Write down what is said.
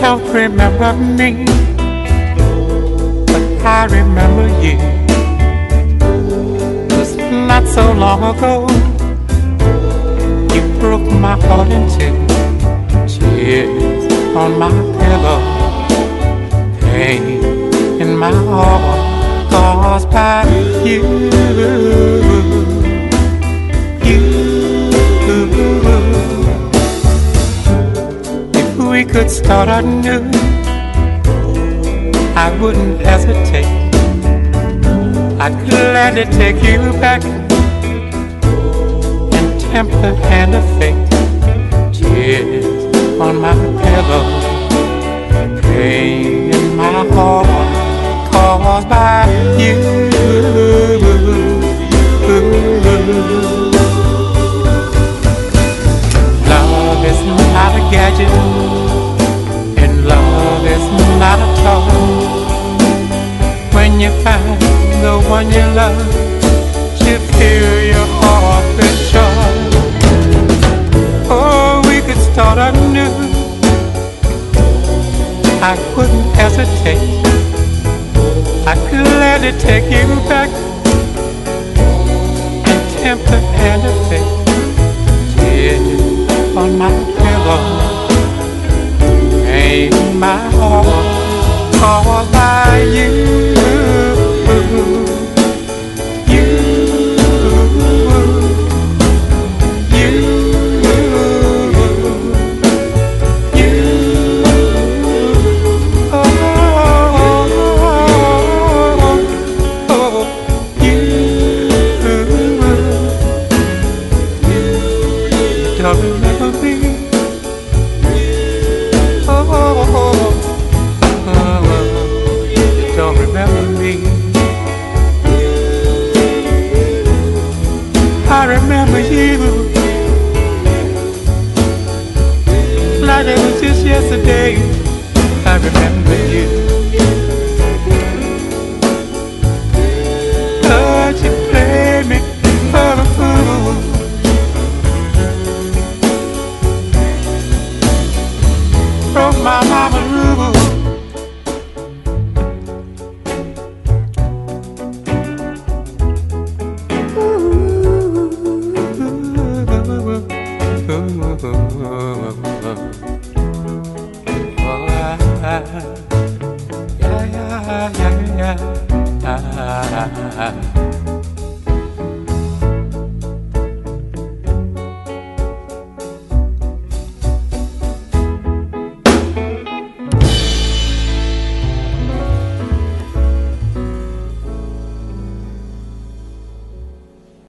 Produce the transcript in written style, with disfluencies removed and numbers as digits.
don't remember me, but I remember you. Just not so long ago, you broke my heart in two. Tears on my pillow, pain in my heart caused by you. If we could start anew, I wouldn't hesitate. I'd gladly take you back and tempt the hand of fate. Tears on my pillow, pain in my heart caused by you. Love is not a gadget, and love is not a toy. When you find the one you love, you fill your heart with joy. Oh, we could start anew, I wouldn't hesitate. I'd gladly take you back and tempt the hand of fate. Tears on my pillow, pain in my heart caused by you. Don't remember me. Don't remember me. I remember you like it was just yesterday. I remember you. But you played me for a fool. Broke my mama's rule. Yeah.